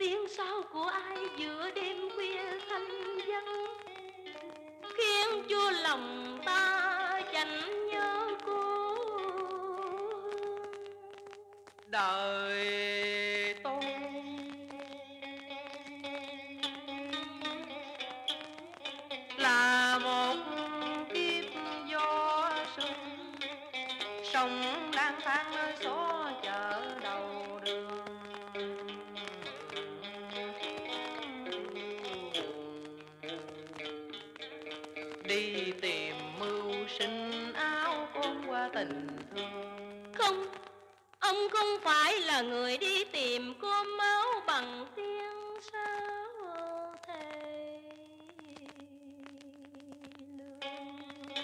tiếng sáo của ai giữa đêm khuya thanh vắng, khiến cho lòng ta chẳng nhớ cô. Đời tôi là một kiếp gió sông, sông lang thang nơi xó chợ đầu đường. Đi tìm mưu sinh áo ôm qua tình thương. Không, ông không phải là người đi tìm cơm máu bằng tiếng sáo thề lương,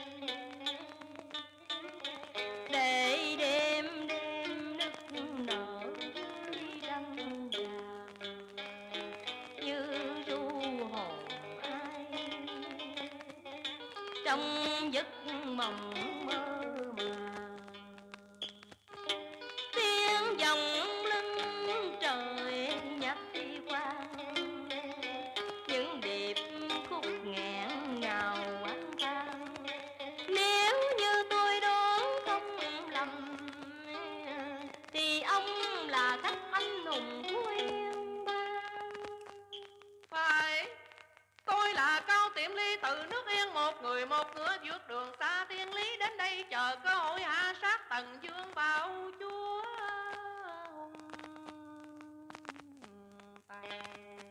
để đêm đêm nức nở dưới trăng vàng như ru hồn ai trong giấc mộng mơ màng. Tiếng dòng lưng trời nhắc đi qua những điệp khúc nghẹn ngào oán than. Nếu như tôi đoán không lầm thì ông là các anh hùng của Yên Bang. Phải, tôi là Cao Tiệm Ly từ nước Yên, một người một ngựa vượt đường xa thiên lý đến đây chờ cơ hội hạ sát Tần Dương Bảo Chúa hung tàn,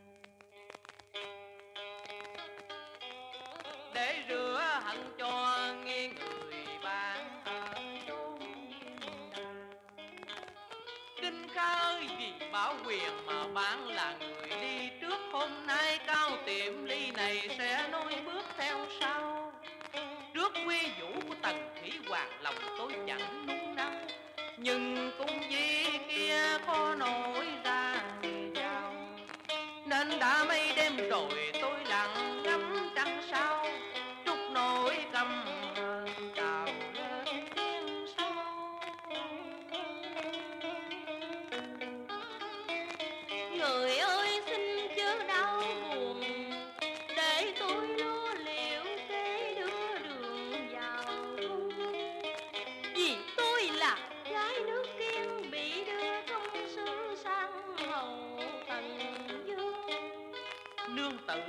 để rửa hận cho nghi người bạn ở chốn đàng. Kinh Khơi vì bảo quyền mà bạn là người đi trước, hôm nay Cao Tiệm Ly này sẽ nối bước theo sau. Trước quy vũ của Tần Thủy Hoàng lòng tôi chẳng nung nấu, nhưng cung di kia khó nổi ra vào, nên đã mấy đêm rồi tôi lặng ngắm trăng sao, trút nỗi căm hờn trào lên tiếng sâu. Người ơi xin chớ đau buồn, để tôi lo liệu kế đưa đường vào cung. Vì tôi là gái nước Yên bị đưa công sư sang hầu Tần Dương. Nương tử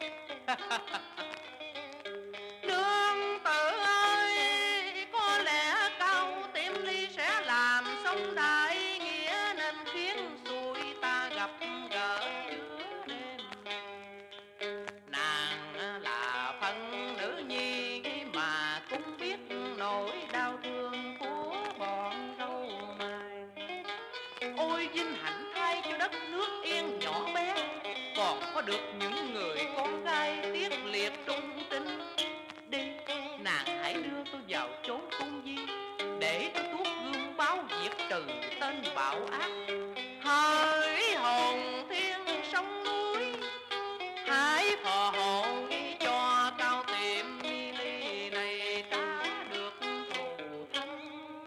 nương tử ơi, có lẽ Cao Tiệm Ly sẽ làm xong đại nghĩa, nên khiến xui ta gặp gỡ giữa đêm. Nàng là phân nữ nhi mà cũng biết nỗi đau thương của bọn râu mài. Ôi vinh hạnh thay cho đất nước Yên nhỏ bé, còn có được những người con gái tiếc liệt trung tinh. Đi, nàng hãy đưa tôi vào chốn cung di, để tôi tuốt gương báo diệt trừ tên bạo ác. Hỡi hồn thiên sông núi, hãy phò hộ ghi cho Cao Tiệm Ly này trả được thù thân.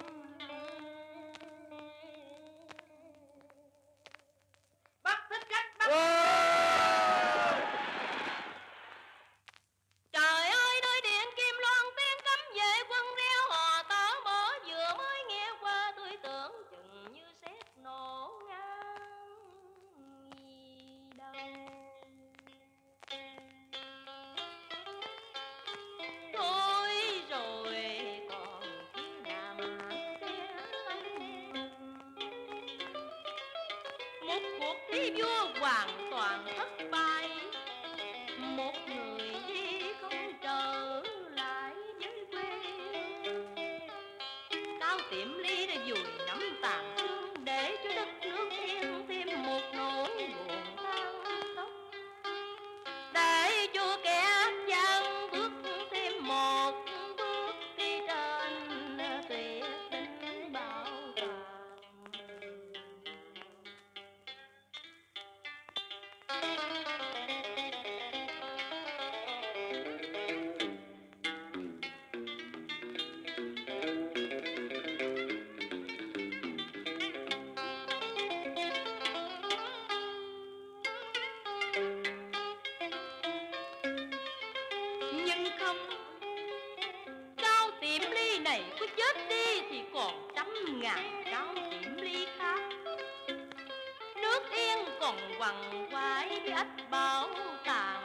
Bắt thích khách, bắt. Trời ơi, nơi điện Kim Loan tiếng cấm về quân reo hò tở bỏ, vừa mới nghe qua tôi tưởng chừng như sét nổ ngang đầu. Thôi rồi còn chi là mà kẻ một cuộc thi vua hoàn toàn thất bại, một người đi không trở lại với quê. Cao Tiệm Ly đã vùi nắm tàn thương, để cho đất nước Yên thêm một nỗi buồn than khóc, để cho kẻ ác gian bước thêm một bước đi trên tuyệt tình bảo tàng. ngàn cao điểm ly khác. Nước Yên còn quằn quại ách bảo tàng,